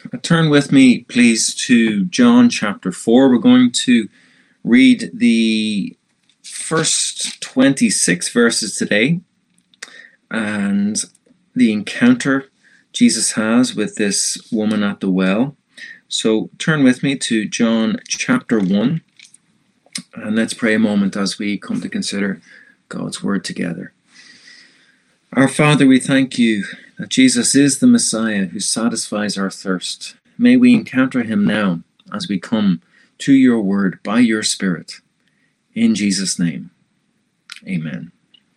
Turn with me, please, to John chapter 4. We're going to read the first 26 verses today and the encounter Jesus has with this woman at the well. So turn with me to John chapter 1 and let's pray a moment as we come to consider God's word together. Our Father, we thank you that Jesus is the Messiah who satisfies our thirst. May we encounter him now as we come to your word by your Spirit. In Jesus' name, amen.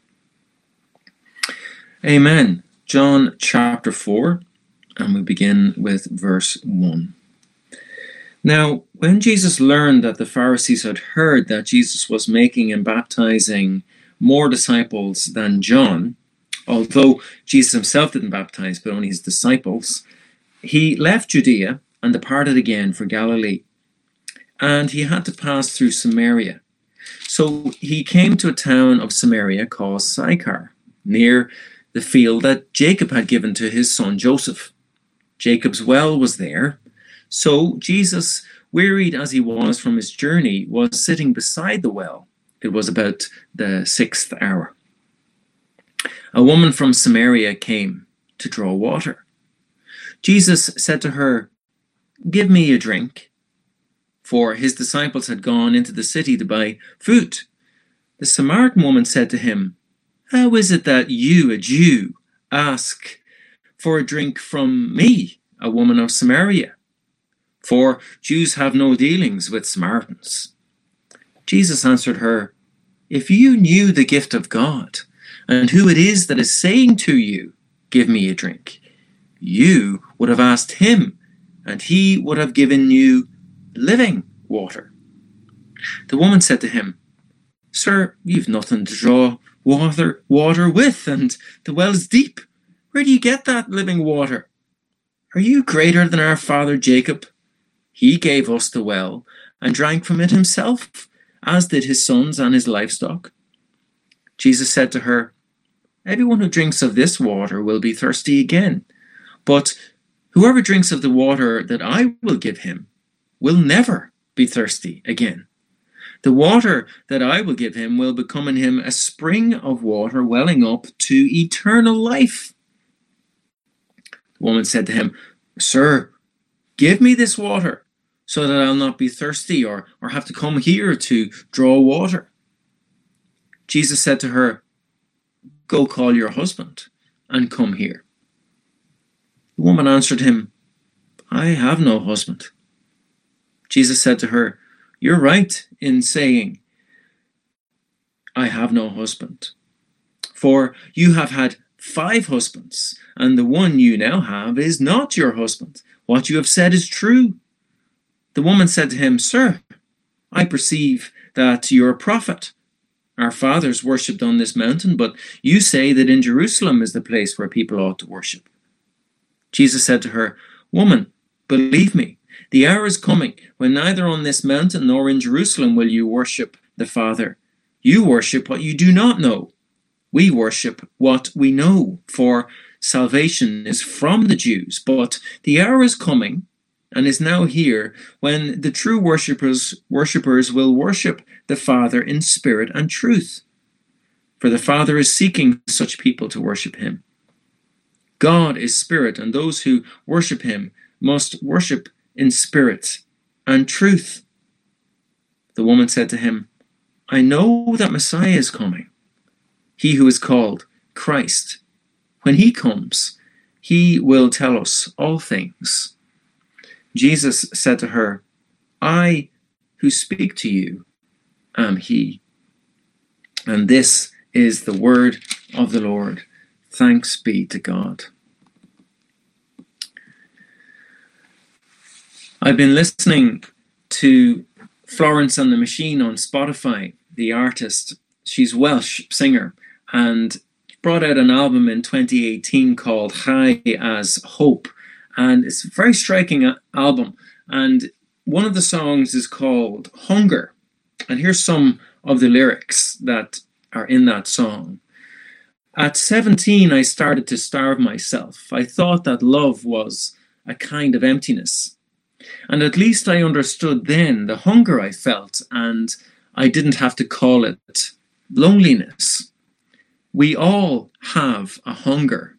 Amen. John chapter 4, and we begin with verse 1. Now, when Jesus learned that the Pharisees had heard that Jesus was making and baptizing more disciples than John, although Jesus himself didn't baptize, but only his disciples, he left Judea and departed again for Galilee. And he had to pass through Samaria. So he came to a town of Samaria called Sychar, near the field that Jacob had given to his son Joseph. Jacob's well was there. So Jesus, wearied as he was from his journey, was sitting beside the well. It was about the 6th hour. A woman from Samaria came to draw water. Jesus said to her, "Give me a drink," for his disciples had gone into the city to buy food. The Samaritan woman said to him, "How is it that you, a Jew, ask for a drink from me, a woman of Samaria? For Jews have no dealings with Samaritans." Jesus answered her, "If you knew the gift of God, and who it is that is saying to you, 'Give me a drink,' you would have asked him, and he would have given you living water." The woman said to him, "Sir, you've nothing to draw water with, and the well is deep. Where do you get that living water? Are you greater than our father Jacob? He gave us the well and drank from it himself, as did his sons and his livestock." Jesus said to her, "Everyone who drinks of this water will be thirsty again, but whoever drinks of the water that I will give him will never be thirsty again. The water that I will give him will become in him a spring of water welling up to eternal life." The woman said to him, "Sir, give me this water so that I'll not be thirsty or have to come here to draw water." Jesus said to her, "Go call your husband and come here." The woman answered him, "I have no husband." Jesus said to her, "You're right in saying, 'I have no husband,' for you have had 5 husbands, and the one you now have is not your husband. What you have said is true." The woman said to him, "Sir, I perceive that you're a prophet. Our fathers worshipped on this mountain, but you say that in Jerusalem is the place where people ought to worship." Jesus said to her, "Woman, believe me, the hour is coming when neither on this mountain nor in Jerusalem will you worship the Father. You worship what you do not know. We worship what we know, for salvation is from the Jews. But the hour is coming, and is now here, when the true worshippers will worship the Father in spirit and truth. For the Father is seeking such people to worship him. God is spirit, and those who worship him must worship in spirit and truth." The woman said to him, "I know that Messiah is coming, he who is called Christ. When he comes, he will tell us all things." Jesus said to her, "I who speak to you am he." And this is the word of the Lord. Thanks be to God. I've been listening to Florence and the Machine on Spotify, the artist. She's a Welsh singer and brought out an album in 2018 called High as Hope. And it's a very striking album. And one of the songs is called Hunger. And here's some of the lyrics that are in that song. "At 17, I started to starve myself. I thought that love was a kind of emptiness. And at least I understood then the hunger I felt, and I didn't have to call it loneliness. We all have a hunger.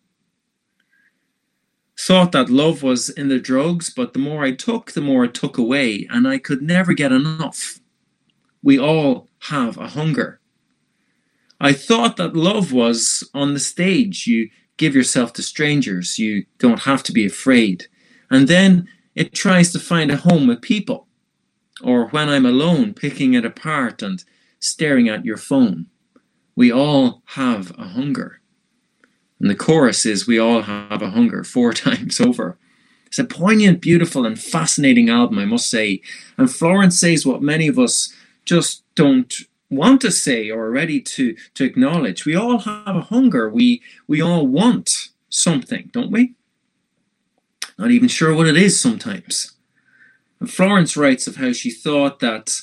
Thought that love was in the drugs, but the more I took, the more it took away, and I could never get enough. We all have a hunger. I thought that love was on the stage. You give yourself to strangers. You don't have to be afraid. And then it tries to find a home with people. Or when I'm alone, picking it apart and staring at your phone. We all have a hunger. And the chorus is, we all have a hunger, 4 times over. It's a poignant, beautiful, and fascinating album, I must say. And Florence says what many of us just don't want to say or are ready to acknowledge. We all have a hunger. We all want something, don't we? Not even sure what it is sometimes. And Florence writes of how she thought that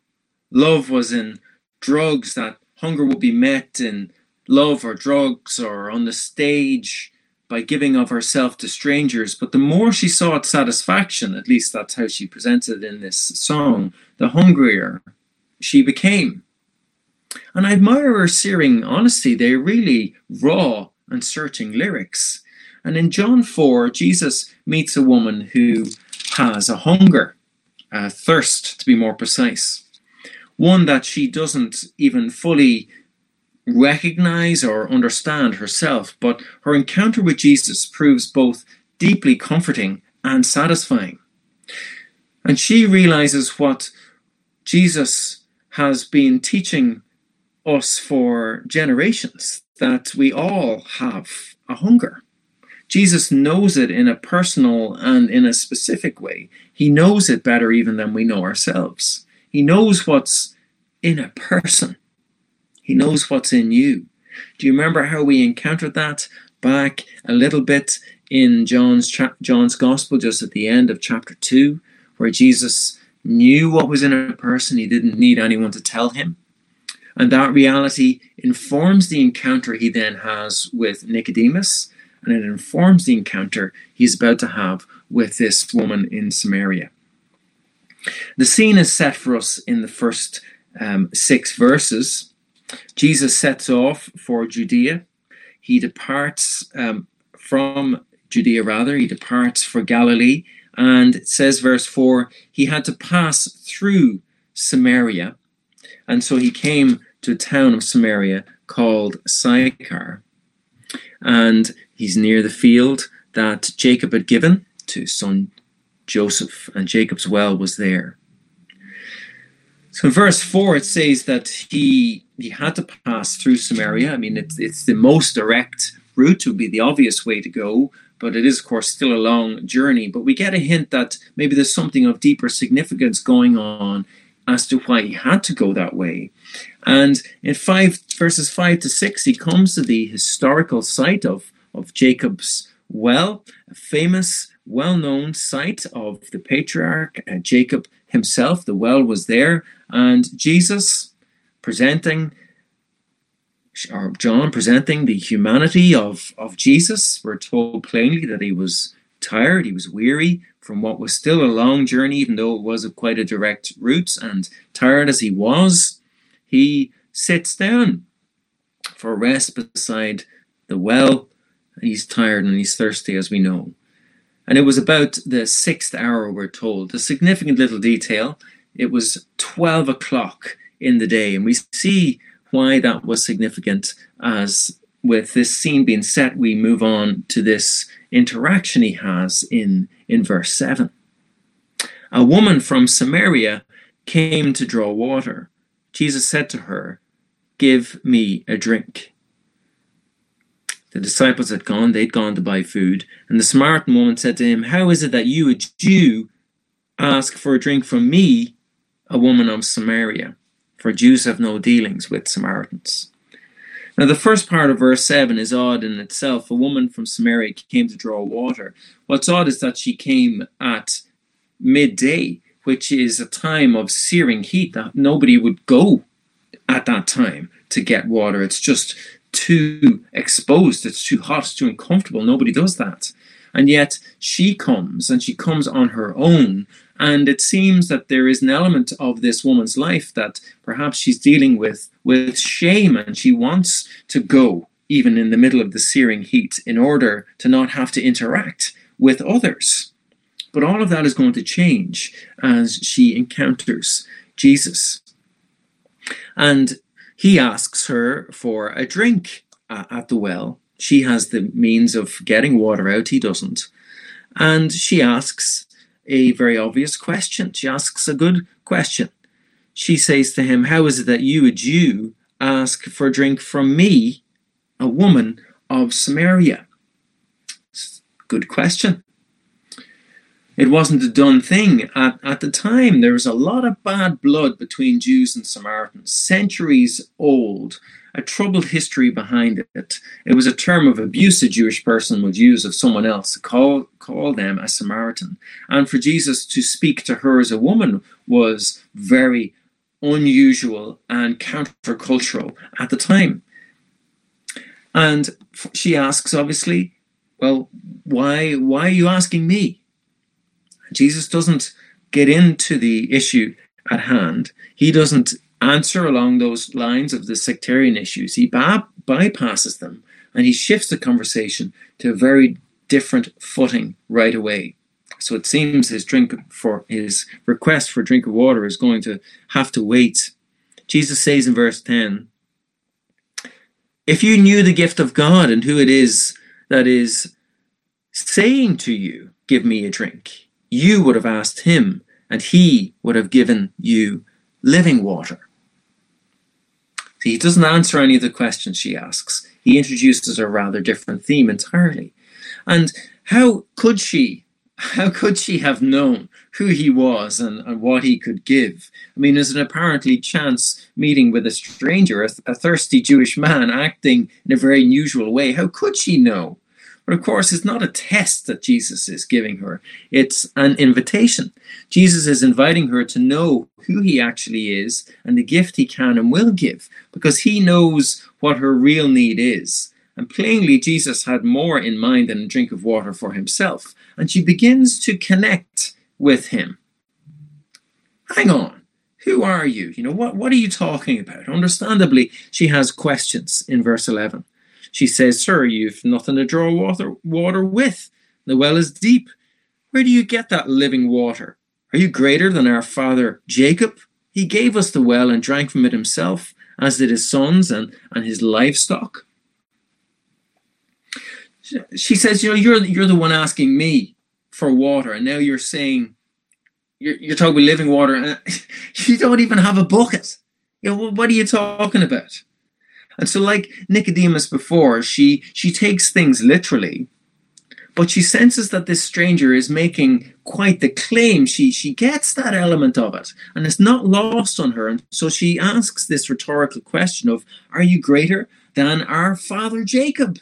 love was in drugs, that hunger would be met in love or drugs or on the stage by giving of herself to strangers. But the more she sought satisfaction, at least that's how she presented it in this song, the hungrier she became. And I admire her searing honesty. They're really raw and searching lyrics. And in John 4, Jesus meets a woman who has a hunger, a thirst to be more precise. One that she doesn't even fully recognize or understand herself, but her encounter with Jesus proves both deeply comforting and satisfying. And she realizes what Jesus has been teaching us for generations, that we all have a hunger. Jesus knows it in a personal and in a specific way. He knows it better even than we know ourselves. He knows what's in a person. He knows what's in you. Do you remember how we encountered that back a little bit in John's Gospel, just at the end of chapter 2, where Jesus knew what was in a person. He didn't need anyone to tell him. And that reality informs the encounter he then has with Nicodemus, and it informs the encounter he's about to have with this woman in Samaria. The scene is set for us in the first 6 verses. Jesus sets off for Judea. He departs from Judea, he departs for Galilee. And it says, verse 4, he had to pass through Samaria. And so he came to a town of Samaria called Sychar. And he's near the field that Jacob had given to his son Joseph. And Jacob's well was there. So in verse 4, it says that he had to pass through Samaria. I mean, it's the most direct route. It would be the obvious way to go. But it is, of course, still a long journey. But we get a hint that maybe there's something of deeper significance going on as to why he had to go that way. And in verses 5 to 6, he comes to the historical site of Jacob's well, a famous, well-known site of the patriarch Jacob himself. The well was there, and John presenting the humanity of Jesus. We're told plainly that he was tired, he was weary from what was still a long journey, even though it was quite a direct route, and tired as he was, he sits down for a rest beside the well. He's tired and he's thirsty, as we know. And it was about the 6th hour, we're told. A significant little detail. It was 12 o'clock in the day, and we see why that was significant. As with this scene being set, we move on to this interaction he has in verse 7. A woman from Samaria came to draw water. Jesus said to her, "Give me a drink." The disciples had gone, they'd gone to buy food, and the Samaritan woman said to him, "How is it that you, a Jew, ask for a drink from me, a woman of Samaria? For Jews have no dealings with Samaritans." Now, the first part of verse 7 is odd in itself. A woman from Samaria came to draw water. What's odd is that she came at midday, which is a time of searing heat that nobody would go at that time to get water. It's just too exposed. It's too hot. It's too uncomfortable. Nobody does that. And yet she comes, and she comes on her own. And it seems that there is an element of this woman's life that perhaps she's dealing with shame, and she wants to go even in the middle of the searing heat in order to not have to interact with others. But all of that is going to change as she encounters Jesus. And he asks her for a drink at the well. She has the means of getting water out, he doesn't. And she asks a very obvious question. She asks a good question. She says to him, "How is it that you, a Jew, ask for a drink from me, a woman of Samaria?" Good question. It wasn't a done thing. At the time, there was a lot of bad blood between Jews and Samaritans, centuries old, a troubled history behind it. It was a term of abuse a Jewish person would use of someone else, to call them a Samaritan. And for Jesus to speak to her as a woman was very unusual and countercultural at the time. And she asks, obviously, well, why are you asking me? Jesus doesn't get into the issue at hand. He doesn't answer along those lines of the sectarian issues. He bypasses them, and he shifts the conversation to a very different footing right away. So it seems his request for a drink of water is going to have to wait. Jesus says in verse 10, "If you knew the gift of God and who it is that is saying to you, 'Give me a drink,' you would have asked him, and he would have given you living water." See, he doesn't answer any of the questions she asks. He introduces a rather different theme entirely. And how could she have known who he was and what he could give? I mean, as an apparently chance meeting with a stranger, a thirsty Jewish man acting in a very unusual way, how could she know? But of course, it's not a test that Jesus is giving her. It's an invitation. Jesus is inviting her to know who he actually is and the gift he can and will give, because he knows what her real need is. And plainly, Jesus had more in mind than a drink of water for himself. And she begins to connect with him. Hang on. Who are you? What are you talking about? Understandably, she has questions in verse 11. She says, "Sir, you've nothing to draw water with. The well is deep. Where do you get that living water? Are you greater than our father Jacob? He gave us the well and drank from it himself, as did his sons and his livestock." She says, you're the one asking me for water, and now you're saying, you're talking about living water, and you don't even have a bucket. What are you talking about? And so, like Nicodemus before, she takes things literally, but she senses that this stranger is making quite the claim. She gets that element of it, and it's not lost on her. And so she asks this rhetorical question of, "Are you greater than our father Jacob?"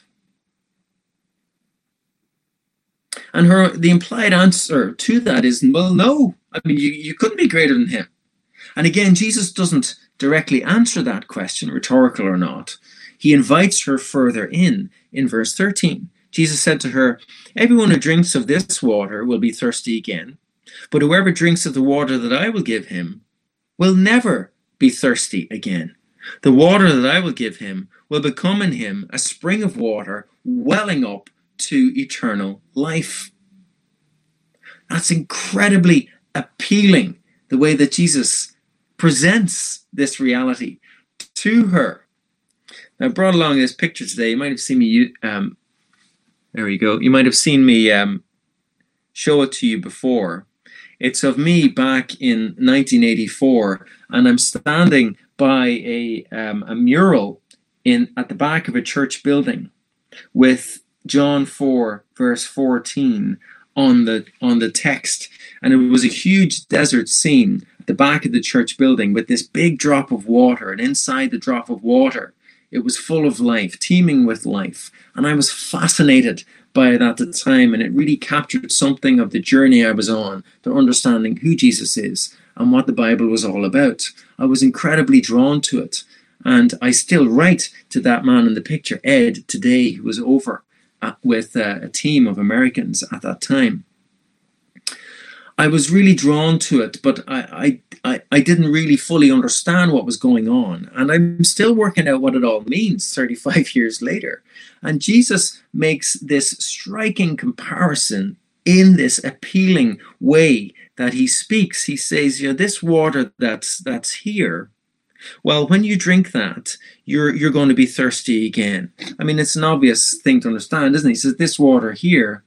And the implied answer to that is, well, no. I mean, you couldn't be greater than him. And again, Jesus doesn't directly answer that question, rhetorical or not. He invites her further in verse 13. Jesus said to her, "Everyone who drinks of this water will be thirsty again, but whoever drinks of the water that I will give him will never be thirsty again. The water that I will give him will become in him a spring of water welling up to eternal life." That's incredibly appealing, the way that Jesus presents this reality to her. Now, I brought along this picture today. You might have seen me, there we go. You might have seen me show it to you before. It's of me back in 1984, and I'm standing by a mural at the back of a church building with John 4, verse 14 on the text. And it was a huge desert scene at the back of the church building with this big drop of water, and inside the drop of water, it was full of life, teeming with life. And I was fascinated by it at the time, and it really captured something of the journey I was on to understanding who Jesus is and what the Bible was all about. I was incredibly drawn to it, and I still write to that man in the picture, Ed, today, who was over with a team of Americans at that time. I was really drawn to it, but I didn't really fully understand what was going on. And I'm still working out what it all means 35 years later. And Jesus makes this striking comparison in this appealing way that he speaks. He says, this water that's here, well, when you drink that, you're going to be thirsty again. I mean, it's an obvious thing to understand, isn't it? He says, this water here,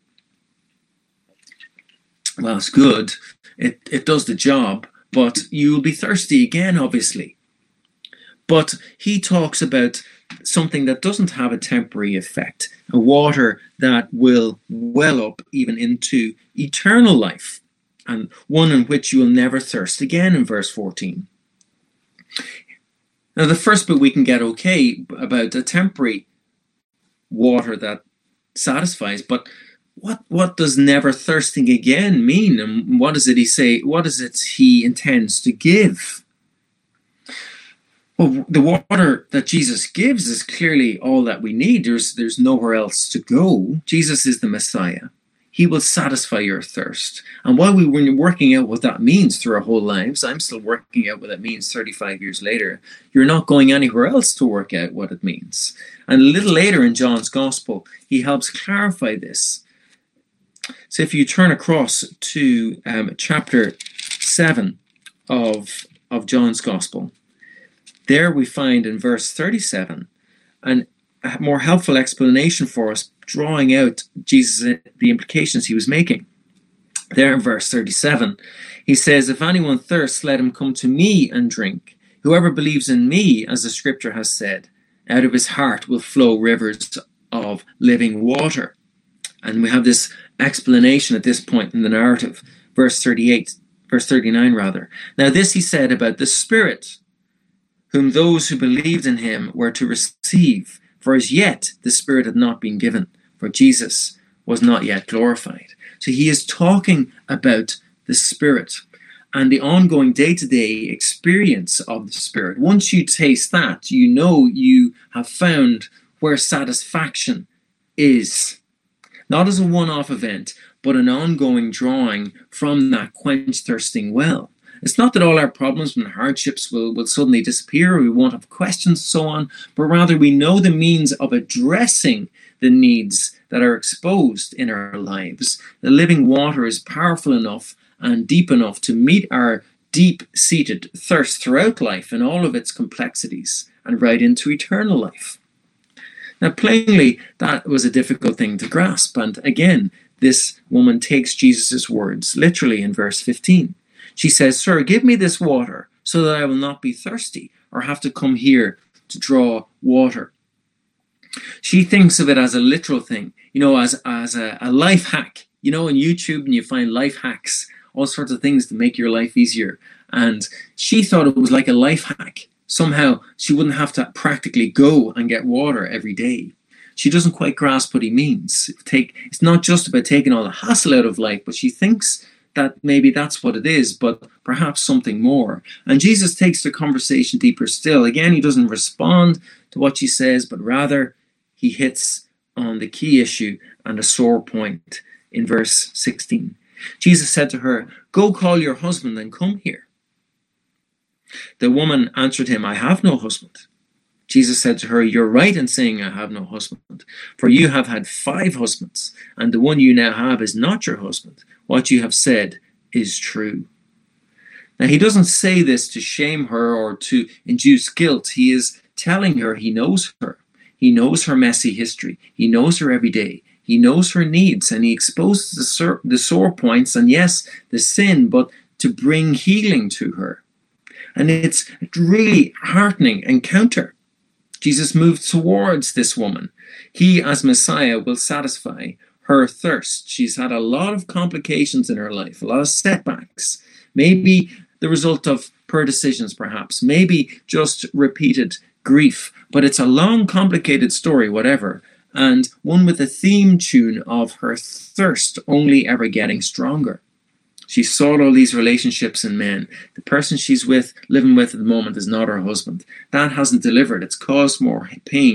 well, it's good. It does the job, but you'll be thirsty again, obviously. But he talks about something that doesn't have a temporary effect, a water that will well up even into eternal life, and one in which you will never thirst again in verse 14. Now, the first bit we can get okay about a temporary water that satisfies, but what does never thirsting again mean? And what is it he say? What is it he intends to give? Well, the water that Jesus gives is clearly all that we need. There's nowhere else to go. Jesus is the Messiah. He will satisfy your thirst. And while we were working out what that means through our whole lives, I'm still working out what that means 35 years later. You're not going anywhere else to work out what it means. And a little later in John's Gospel, he helps clarify this. So if you turn across to chapter 7 of John's Gospel, there we find in verse 37 a more helpful explanation for us, drawing out Jesus, the implications he was making. There in verse 37, he says, "If anyone thirsts, let him come to me and drink. Whoever believes in me, as the scripture has said, out of his heart will flow rivers of living water." And we have this explanation at this point in the narrative, verse 39 rather. "Now this he said about the Spirit, whom those who believed in him were to receive. For as yet the Spirit had not been given, for Jesus was not yet glorified." So he is talking about the Spirit and the ongoing day-to-day experience of the Spirit. Once you taste that, you know you have found where satisfaction is. Not as a one-off event, but an ongoing drawing from that quench-thirsting well. It's not that all our problems and hardships will suddenly disappear, or we won't have questions and so on, but rather we know the means of addressing the needs that are exposed in our lives. The living water is powerful enough and deep enough to meet our deep-seated thirst throughout life in all of its complexities and right into eternal life. Now, plainly, that was a difficult thing to grasp. And again, this woman takes Jesus' words literally in verse 15. She says, "Sir, give me this water so that I will not be thirsty or have to come here to draw water." She thinks of it as a literal thing, as a life hack. In YouTube, and you find life hacks, all sorts of things to make your life easier. And she thought it was like a life hack. Somehow she wouldn't have to practically go and get water every day. She doesn't quite grasp what he means. It's not just about taking all the hassle out of life, but she thinks that maybe that's what it is, but perhaps something more. And Jesus takes the conversation deeper still. Again, he doesn't respond to what she says, but rather he hits on the key issue and a sore point in verse 16. Jesus said to her, "Go call your husband and come here." The woman answered him, "I have no husband." Jesus said to her, "You're right in saying I have no husband, for you have had 5 husbands, and the one you now have is not your husband. What you have said is true." Now, he doesn't say this to shame her or to induce guilt. He is telling her he knows her. He knows her messy history. He knows her every day. He knows her needs, and he exposes the sore points and, yes, the sin, but to bring healing to her. And it's a really heartening encounter. Jesus moves towards this woman. He, as Messiah, will satisfy her thirst. She's had a lot of complications in her life, a lot of setbacks, maybe the result of poor decisions, perhaps, maybe just repeated grief. But it's a long, complicated story, whatever, and one with a theme tune of her thirst only ever getting stronger. She sought all these relationships in men. The person she's living with at the moment is not her husband. That hasn't delivered. It's caused more pain.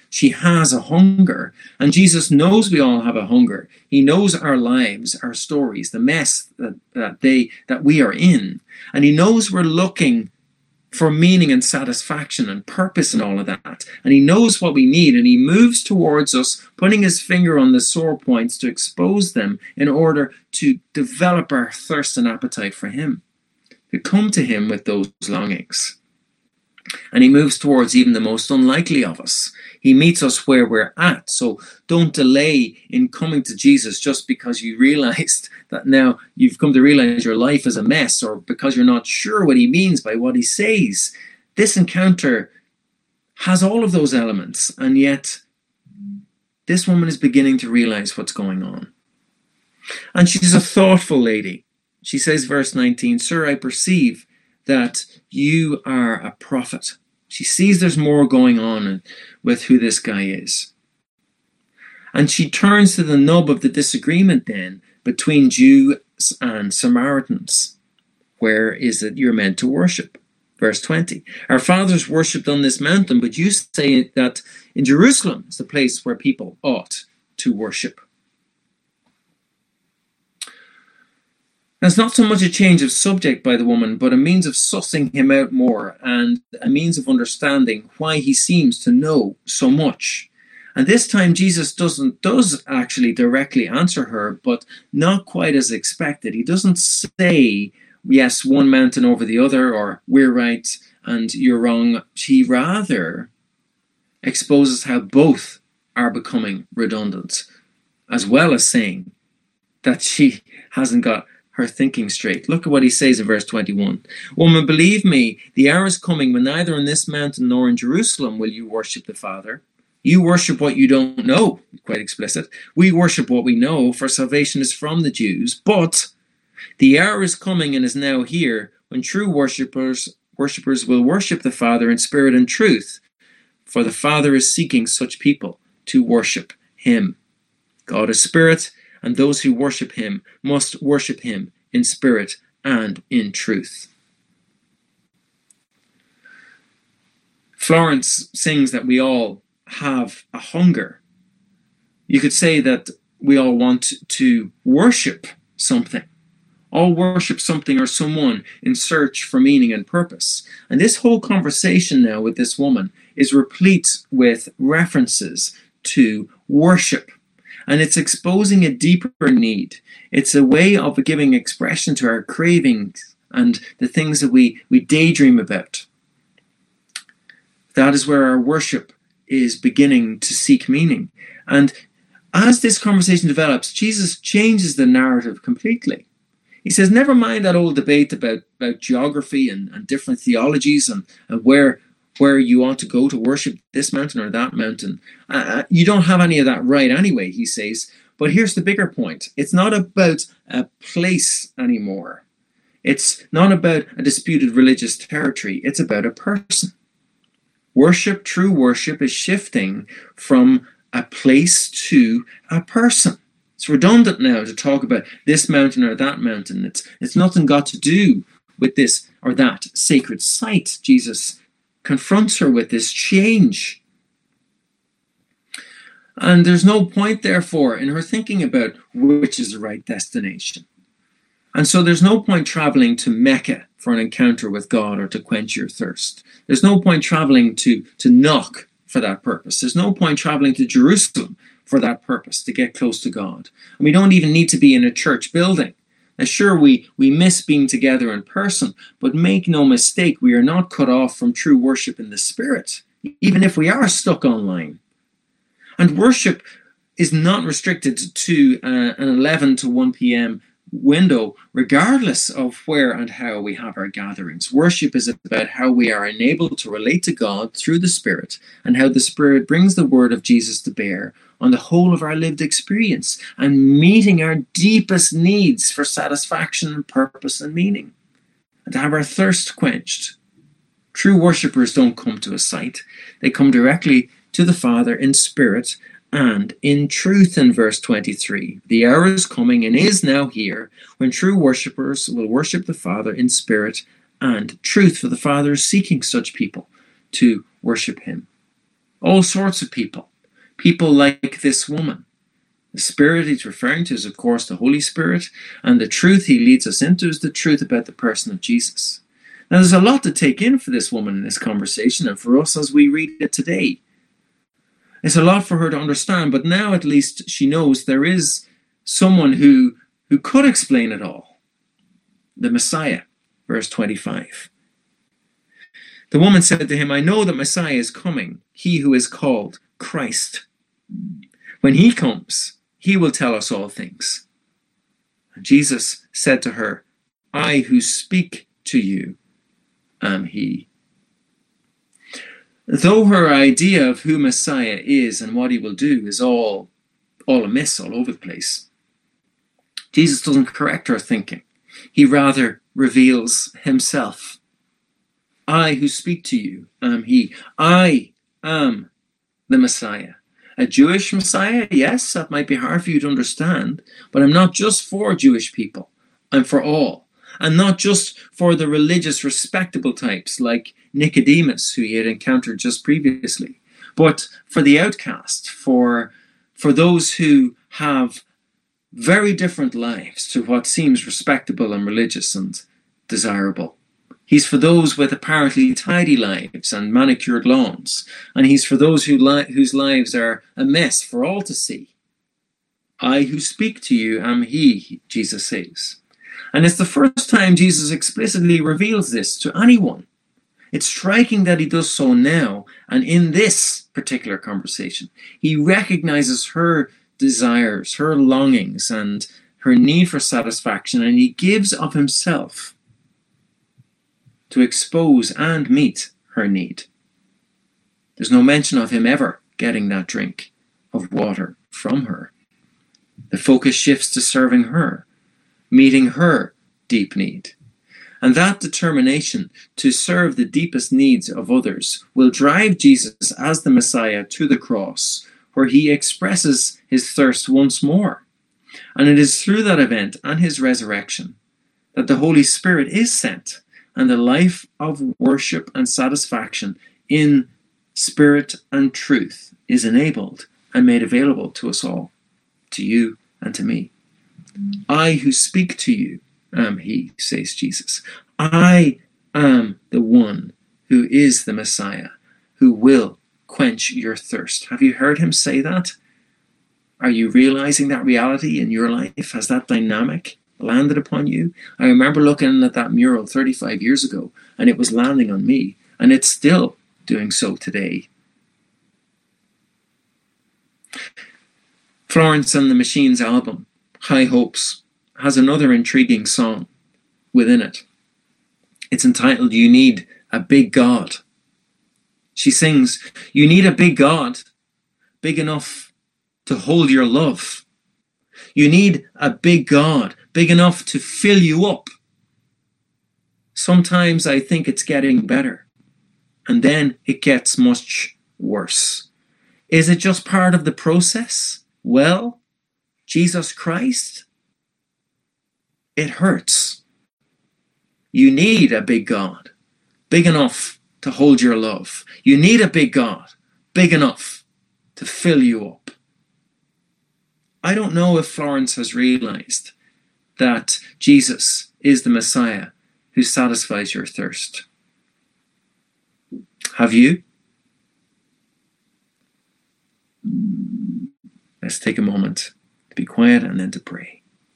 She has a hunger. And Jesus knows we all have a hunger. He knows our lives, our stories, the mess that we are in. And he knows we're looking for meaning and satisfaction and purpose and all of that. And he knows what we need, and he moves towards us, putting his finger on the sore points to expose them in order to develop our thirst and appetite for him, to come to him with those longings. And he moves towards even the most unlikely of us. He meets us where we're at. So don't delay in coming to Jesus just because you realized that now you've come to realize your life is a mess, or because you're not sure what he means by what he says. This encounter has all of those elements, and yet this woman is beginning to realize what's going on. And she's a thoughtful lady. She says, verse 19, "Sir, I perceive that you are a prophet." She sees there's more going on with who this guy is. And she turns to the nub of the disagreement then between Jews and Samaritans. Where is it you're meant to worship? Verse 20, "Our fathers worshipped on this mountain, but you say that in Jerusalem is the place where people ought to worship." Now, it's not so much a change of subject by the woman, but a means of sussing him out more and a means of understanding why he seems to know so much. And this time Jesus does actually directly answer her, but not quite as expected. He doesn't say, yes, one mountain over the other, or we're right and you're wrong. He rather exposes how both are becoming redundant, as well as saying that she hasn't got her thinking straight. Look at what he says in verse 21. "Woman, believe me, the hour is coming when neither on this mountain nor in Jerusalem will you worship the Father. You worship what you don't know." Quite explicit. "We worship what we know, for salvation is from the Jews. But the hour is coming and is now here when true worshippers will worship the Father in spirit and truth. For the Father is seeking such people to worship him. God is spirit, and those who worship him must worship him in spirit and in truth." Florence sings that we all have a hunger. You could say that we all want to worship something. All worship something or someone in search for meaning and purpose. And this whole conversation now with this woman is replete with references to worship. And it's exposing a deeper need. It's a way of giving expression to our cravings and the things that we daydream about. That is where our worship is beginning to seek meaning. And as this conversation develops, Jesus changes the narrative completely. He says, never mind that old debate about geography and different theologies and where you ought to go to worship this mountain or that mountain. You don't have any of that right anyway, he says. But here's the bigger point. It's not about a place anymore. It's not about a disputed religious territory. It's about a person. Worship, true worship, is shifting from a place to a person. It's redundant now to talk about this mountain or that mountain. It's nothing got to do with this or that sacred site. Jesus confronts her with this change. And there's no point, therefore, in her thinking about which is the right destination. And so there's no point traveling to Mecca for an encounter with God or to quench your thirst. There's no point traveling to knock for that purpose. There's no point traveling to Jerusalem for that purpose, to get close to God. And we don't even need to be in a church building. Now, sure, we miss being together in person, but make no mistake, we are not cut off from true worship in the Spirit, even if we are stuck online. And worship is not restricted to an 11 to 1 p.m. window, regardless of where and how we have our gatherings. Worship is about how we are enabled to relate to God through the Spirit, and how the Spirit brings the word of Jesus to bear on the whole of our lived experience and meeting our deepest needs for satisfaction and purpose and meaning, and to have our thirst quenched. True worshippers don't come to a site. They come directly to the Father in spirit and in truth. In verse 23, the hour is coming and is now here when true worshippers will worship the Father in spirit and truth, for the Father is seeking such people to worship him. All sorts of people. People like this woman. The Spirit he's referring to is, of course, the Holy Spirit, and the truth he leads us into is the truth about the person of Jesus. Now, there's a lot to take in for this woman in this conversation, and for us as we read it today. It's a lot for her to understand, but now at least she knows there is someone who could explain it all. The Messiah, verse 25. The woman said to him, I know that Messiah is coming, he who is called Christ. When he comes, he will tell us all things. And Jesus said to her, I who speak to you am he. Though her idea of who Messiah is and what he will do is all amiss, all over the place, Jesus doesn't correct her thinking. He rather reveals himself. I who speak to you am he. I am the Messiah. A Jewish Messiah? Yes, that might be hard for you to understand, but I'm not just for Jewish people. I'm for all. And not just for the religious, respectable types like Nicodemus, who he had encountered just previously, but for the outcast, for those who have very different lives to what seems respectable and religious and desirable. He's for those with apparently tidy lives and manicured lawns, and he's for those whose lives are a mess for all to see. I who speak to you am he, Jesus says. And it's the first time Jesus explicitly reveals this to anyone. It's striking that he does so now, and in this particular conversation. He recognizes her desires, her longings, and her need for satisfaction, and he gives of himself to expose and meet her need. There's no mention of him ever getting that drink of water from her. The focus shifts to serving her, meeting her deep need. And that determination to serve the deepest needs of others will drive Jesus as the Messiah to the cross, where he expresses his thirst once more. And it is through that event and his resurrection that the Holy Spirit is sent, and the life of worship and satisfaction in spirit and truth is enabled and made available to us all, to you and to me. I who speak to you am he, says Jesus. I am the one who is the Messiah, who will quench your thirst. Have you heard him say that? Are you realizing that reality in your life? Has that dynamic landed upon you? I remember looking at that mural 35 years ago, and it was landing on me, and it's still doing so today. Florence and the Machine's album, High Hopes, has another intriguing song within it. It's entitled, You Need a Big God. She sings, you need a big God, big enough to hold your love. You need a big God, big enough to fill you up. Sometimes I think it's getting better, and then it gets much worse. Is it just part of the process? Well, Jesus Christ, it hurts. You need a big God, big enough to hold your love. You need a big God, big enough to fill you up. I don't know if Florence has realized that Jesus is the Messiah who satisfies your thirst. Have you? Let's take a moment to be quiet and then to pray.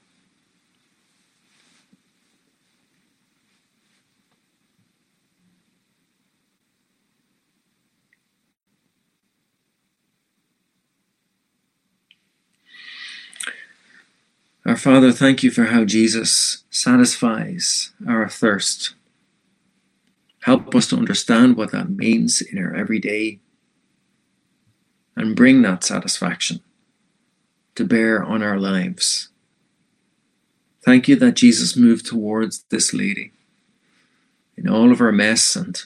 Our Father, thank you for how Jesus satisfies our thirst. Help us to understand what that means in our everyday and bring that satisfaction to bear on our lives. Thank you that Jesus moved towards this lady in all of her mess and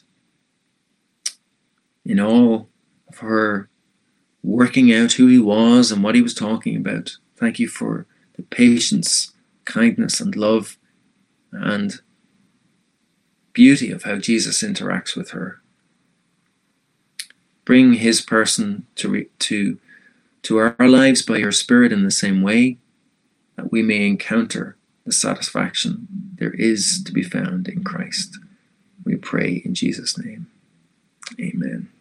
in all of her working out who he was and what he was talking about. Thank you for the patience, kindness, and love and beauty of how Jesus interacts with her. Bring his person to our lives by your Spirit in the same way, that we may encounter the satisfaction there is to be found in Christ. We pray in Jesus' name. Amen.